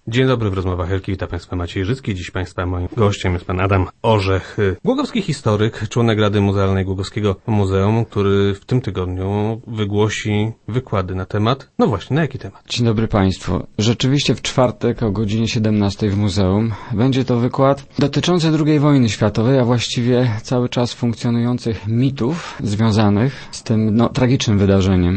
Dzień dobry, w rozmowach Helki wita Państwa Maciej Życki. Dziś Państwa moim gościem jest Pan Adam Orzech, głogowski historyk, członek Rady Muzealnej Głogowskiego Muzeum, który w tym tygodniu wygłosi wykłady na temat, no właśnie, na jaki temat? Dzień dobry Państwu. Rzeczywiście w czwartek o godzinie 17 w muzeum będzie to wykład dotyczący II wojny światowej, a właściwie cały czas funkcjonujących mitów związanych z tym tragicznym wydarzeniem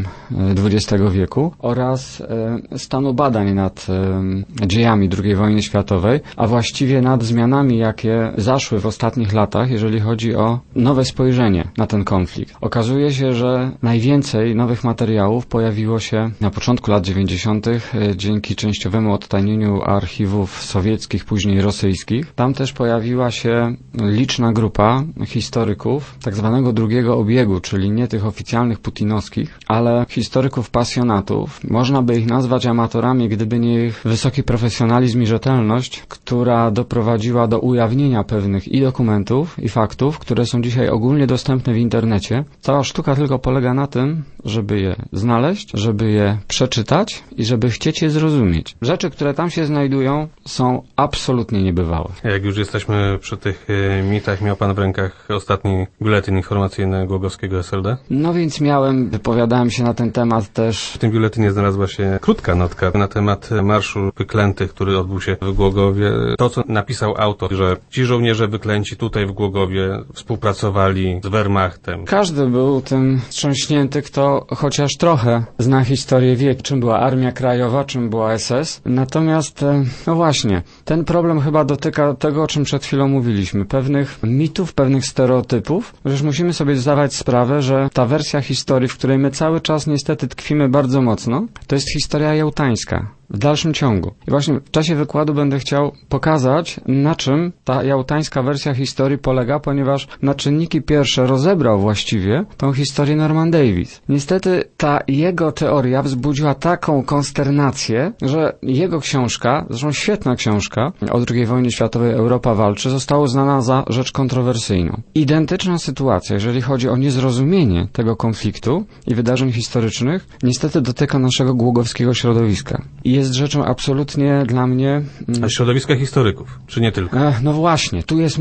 XX wieku oraz stanu badań nad dziejami II wojny światowej, a właściwie nad zmianami, jakie zaszły w ostatnich latach, jeżeli chodzi o nowe spojrzenie na ten konflikt. Okazuje się, że najwięcej nowych materiałów pojawiło się na początku lat 90. dzięki częściowemu odtajnieniu archiwów sowieckich, później rosyjskich. Tam też pojawiła się liczna grupa historyków tak zwanego drugiego obiegu, czyli nie tych oficjalnych putinowskich, ale historyków pasjonatów. Można by ich nazwać amatorami, gdyby nie ich wysoki profesjonalizm i rzetelność, która doprowadziła do ujawnienia pewnych i dokumentów, i faktów, które są dzisiaj ogólnie dostępne w internecie. Cała sztuka tylko polega na tym, żeby je znaleźć, żeby je przeczytać i żeby chcieć je zrozumieć. Rzeczy, które tam się znajdują, są absolutnie niebywałe. Jak już jesteśmy przy tych mitach, miał Pan w rękach ostatni biuletyn informacyjny Głogowskiego SLD? No więc wypowiadałem się na ten temat też. W tym biuletynie znalazła się krótka notka na temat Marszu Wyklętych, który odbył się w Głogowie. To, co napisał autor, że ci żołnierze wyklęci tutaj w Głogowie współpracowali z Wehrmachtem. Każdy był tym wstrząśnięty, kto chociaż trochę zna historię, wie, czym była Armia Krajowa, czym była SS. Natomiast, no właśnie, ten problem chyba dotyka tego, o czym przed chwilą mówiliśmy. Pewnych mitów, pewnych stereotypów. Przecież musimy sobie zdawać sprawę, że ta wersja historii, w której my cały czas niestety tkwimy bardzo mocno, to jest historia jałtańska. W dalszym ciągu. I właśnie w czasie wykładu będę chciał pokazać, na czym ta jałtańska wersja historii polega, ponieważ na czynniki pierwsze rozebrał właściwie tą historię Norman Davies. Niestety ta jego teoria wzbudziła taką konsternację, że jego książka, zresztą świetna książka o II wojnie światowej Europa walczy, została uznana za rzecz kontrowersyjną. Identyczna sytuacja, jeżeli chodzi o niezrozumienie tego konfliktu i wydarzeń historycznych, niestety dotyka naszego głogowskiego środowiska. Jest rzeczą absolutnie dla mnie... A środowiska historyków, czy nie tylko? No właśnie,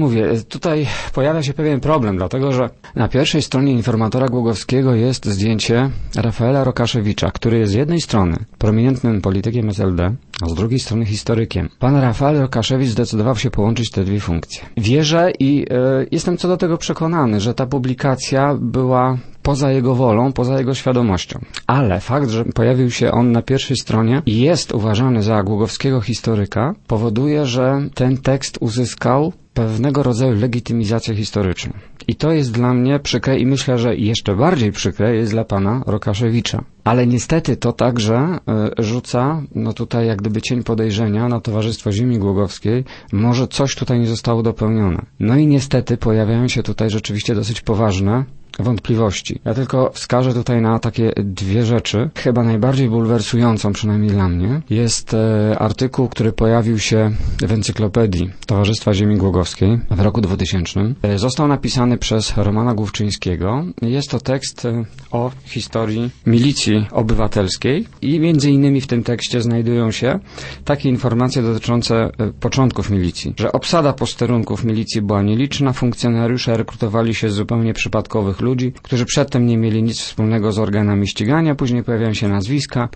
tutaj pojawia się pewien problem, dlatego że na pierwszej stronie informatora głogowskiego jest zdjęcie Rafaela Rokaszewicza, który jest z jednej strony prominentnym politykiem SLD, a z drugiej strony historykiem. Pan Rafael Rokaszewicz zdecydował się połączyć te dwie funkcje. Wierzę i jestem co do tego przekonany, że ta publikacja była poza jego wolą, poza jego świadomością. Ale fakt, że pojawił się on na pierwszej stronie i jest uważany za głogowskiego historyka, powoduje, że ten tekst uzyskał pewnego rodzaju legitymizację historyczną. I to jest dla mnie przykre i myślę, że jeszcze bardziej przykre jest dla pana Rokaszewicza. Ale niestety to także rzuca, tutaj jak gdyby cień podejrzenia na Towarzystwo Ziemi Głogowskiej. Może coś tutaj nie zostało dopełnione. No i niestety pojawiają się tutaj rzeczywiście dosyć poważne wątpliwości. Ja tylko wskażę tutaj na takie dwie rzeczy. Chyba najbardziej bulwersującą, przynajmniej dla mnie, jest artykuł, który pojawił się w encyklopedii Towarzystwa Ziemi Głogowskiej w roku 2000. Został napisany przez Romana Główczyńskiego. Jest to tekst o historii milicji obywatelskiej i między innymi w tym tekście znajdują się takie informacje dotyczące początków milicji, że obsada posterunków milicji była nieliczna, funkcjonariusze rekrutowali się z zupełnie przypadkowych ludzi, którzy przedtem nie mieli nic wspólnego z organami ścigania, później pojawiają się nazwiska,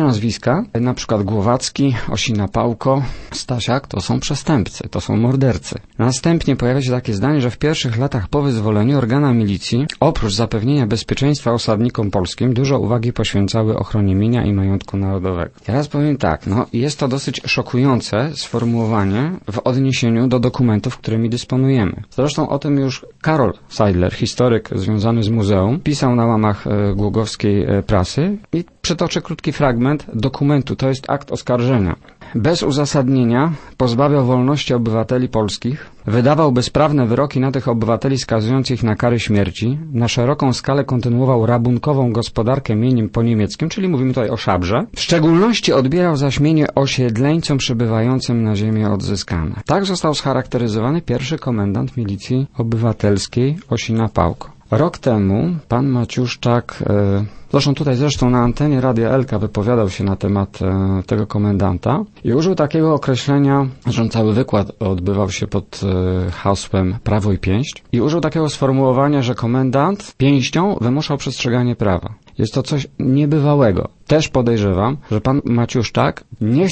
na przykład Głowacki, Osina-Pałko, Stasiak, to są przestępcy, to są mordercy. Następnie pojawia się takie zdanie, że w pierwszych latach po wyzwoleniu organa milicji, oprócz zapewnienia bezpieczeństwa osadnikom polskim, dużo uwagi poświęcały ochronie mienia i majątku narodowego. Teraz powiem tak, jest to dosyć szokujące sformułowanie w odniesieniu do dokumentów, którymi dysponujemy. Zresztą o tym już Karol Seidler, historyk związany z muzeum, pisał na łamach głogowskiej prasy i przytoczę krótki fragment dokumentu. To jest akt oskarżenia. Bez uzasadnienia pozbawiał wolności obywateli polskich, wydawał bezprawne wyroki na tych obywateli skazując ich na kary śmierci, na szeroką skalę kontynuował rabunkową gospodarkę mieniem poniemieckim, czyli mówimy tutaj o szabrze, w szczególności odbierał zaś mienie osiedleńcom przybywającym na ziemię odzyskane. Tak został scharakteryzowany pierwszy komendant milicji obywatelskiej Osina-Pałko. Rok temu pan Maciuszczak, zresztą na antenie Radia Elka wypowiadał się na temat tego komendanta i użył takiego określenia, że cały wykład odbywał się pod hasłem Prawo i pięść i użył takiego sformułowania, że komendant pięścią wymuszał przestrzeganie prawa. Jest to coś niebywałego. Też podejrzewam, że pan Maciuszczak nie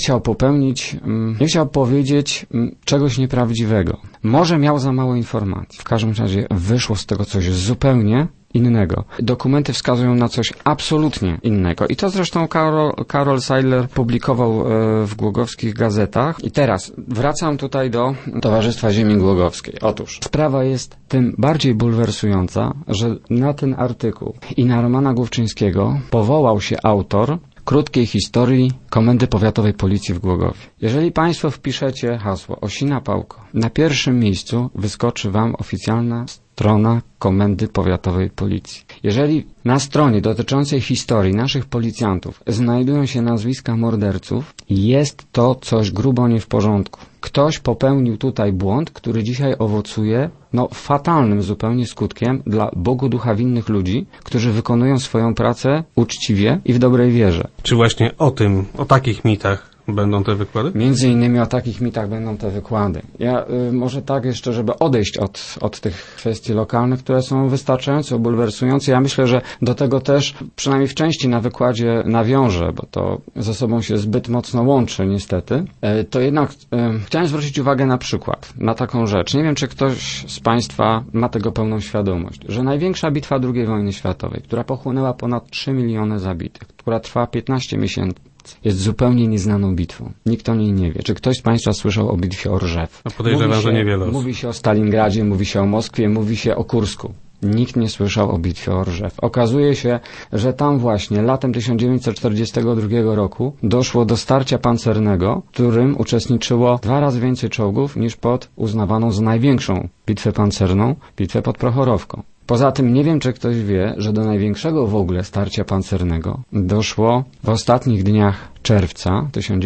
chciał powiedzieć czegoś nieprawdziwego. Może miał za mało informacji. W każdym razie wyszło z tego coś zupełnie innego. Dokumenty wskazują na coś absolutnie innego. I to zresztą Karol Seidler publikował w głogowskich gazetach. I teraz wracam tutaj do Towarzystwa Ziemi Głogowskiej. Otóż sprawa jest tym bardziej bulwersująca, że na ten artykuł i na Romana Główczyńskiego powołał się autor krótkiej historii Komendy Powiatowej Policji w Głogowie. Jeżeli Państwo wpiszecie hasło Osina Pałko, na pierwszym miejscu wyskoczy Wam oficjalna strona Komendy Powiatowej Policji. Jeżeli na stronie dotyczącej historii naszych policjantów znajdują się nazwiska morderców, jest to coś grubo nie w porządku. Ktoś popełnił tutaj błąd, który dzisiaj owocuje fatalnym zupełnie skutkiem dla Bogu ducha winnych ludzi, którzy wykonują swoją pracę uczciwie i w dobrej wierze. Czy właśnie o takich mitach będą te wykłady? Między innymi o takich mitach będą te wykłady. Ja może tak jeszcze, żeby odejść od tych kwestii lokalnych, które są wystarczająco bulwersujące. Ja myślę, że do tego też przynajmniej w części na wykładzie nawiążę, bo to ze sobą się zbyt mocno łączy niestety. To jednak chciałem zwrócić uwagę na przykład, na taką rzecz. Nie wiem, czy ktoś z Państwa ma tego pełną świadomość, że największa bitwa II wojny światowej, która pochłonęła ponad 3 miliony zabitych, która trwa 15 miesięcy, jest zupełnie nieznaną bitwą. Nikt o niej nie wie. Czy ktoś z Państwa słyszał o bitwie o Rżew? Podejrzewam, że niewiele osób. Mówi się o Stalingradzie, mówi się o Moskwie, mówi się o Kursku. Nikt nie słyszał o bitwie o Rżew. Okazuje się, że tam właśnie latem 1942 roku doszło do starcia pancernego, w którym uczestniczyło 2 razy więcej czołgów niż pod uznawaną za największą bitwę pancerną, bitwę pod Prochorowką. Poza tym nie wiem, czy ktoś wie, że do największego w ogóle starcia pancernego doszło w ostatnich dniach czerwca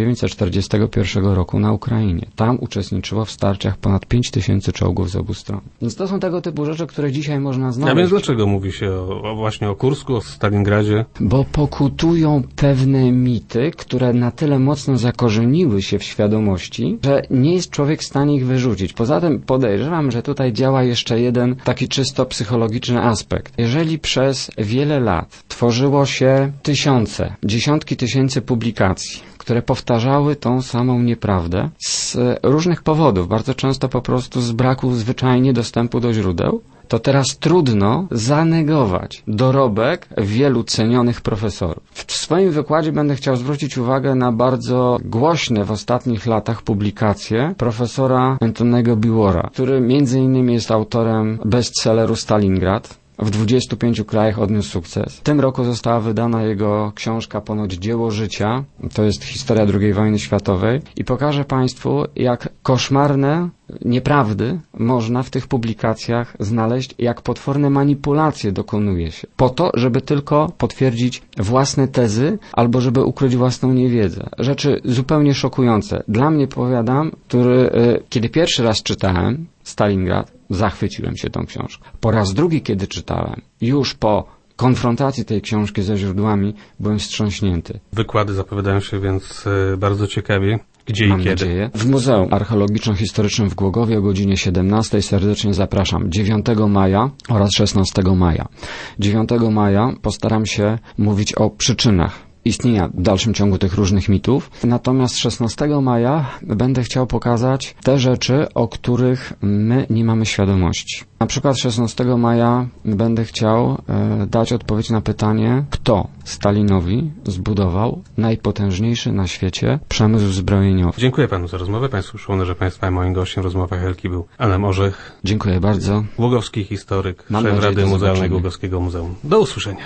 1941 roku na Ukrainie. Tam uczestniczyło w starciach ponad 5000 czołgów z obu stron. Więc to są tego typu rzeczy, które dzisiaj można znaleźć. A więc dlaczego mówi się właśnie o Kursku, o Stalingradzie? Bo pokutują pewne mity, które na tyle mocno zakorzeniły się w świadomości, że nie jest człowiek w stanie ich wyrzucić. Poza tym podejrzewam, że tutaj działa jeszcze jeden taki czysto psychologiczny aspekt. Jeżeli przez wiele lat tworzyło się dziesiątki tysięcy publikacji, które powtarzały tą samą nieprawdę z różnych powodów, bardzo często po prostu z braku zwyczajnie dostępu do źródeł, to teraz trudno zanegować dorobek wielu cenionych profesorów. W swoim wykładzie będę chciał zwrócić uwagę na bardzo głośne w ostatnich latach publikacje profesora Antonego Biłora, który między innymi jest autorem bestselleru Stalingrad. W 25 krajach odniósł sukces. W tym roku została wydana jego książka ponoć Dzieło życia. To jest historia II wojny światowej. I pokażę Państwu, jak koszmarne nieprawdy można w tych publikacjach znaleźć, jak potworne manipulacje dokonuje się. Po to, żeby tylko potwierdzić własne tezy albo żeby ukryć własną niewiedzę. Rzeczy zupełnie szokujące. Dla mnie, powiadam, kiedy pierwszy raz czytałem Stalingrad, zachwyciłem się tą książką. Po raz drugi, kiedy czytałem, już po konfrontacji tej książki ze źródłami, byłem wstrząśnięty. Wykłady zapowiadają się więc bardzo ciekawie. Gdzie Mam i kiedy? nadzieję. W Muzeum Archeologiczno-Historycznym w Głogowie o godzinie 17 serdecznie zapraszam. 9 maja oraz 16 maja. 9 maja postaram się mówić o przyczynach istnienia w dalszym ciągu tych różnych mitów. Natomiast 16 maja będę chciał pokazać te rzeczy, o których my nie mamy świadomości. Na przykład 16 maja będę chciał dać odpowiedź na pytanie, kto Stalinowi zbudował najpotężniejszy na świecie przemysł zbrojeniowy. Dziękuję Panu za rozmowę. Państwu przypomnę, że Państwa moim gościem w rozmowach Elki był Adam Orzech. Dziękuję bardzo. Głogowski historyk, szef Rady Muzealnej Głogowskiego Muzeum. Do usłyszenia.